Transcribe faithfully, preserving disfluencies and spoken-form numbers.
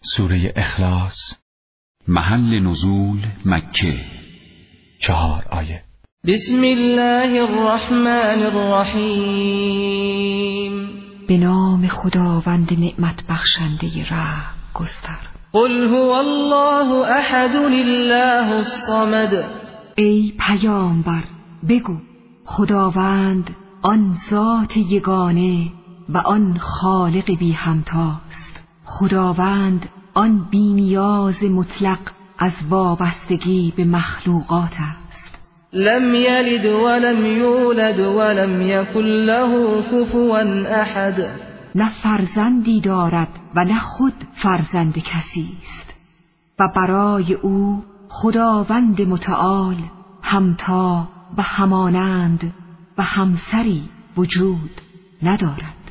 سوره اخلاص. محل نزول مکه. چهار آیه. بسم الله الرحمن الرحیم. به نام خداوند نعمت بخشنده رحم گستر. قل هو الله احد الله الصمد. ای پیامبر بگو خداوند آن ذات یگانه و آن خالق بی همتاست. خداوند آن بی نیاز مطلق از وابستگی به مخلوقات است. لم یلد ولم یولد ولم یکن له کفوا احد. نه فرزندی دارد و نه خود فرزند کسی است و برای او خداوند متعال همتا و همانند و همسری وجود ندارد.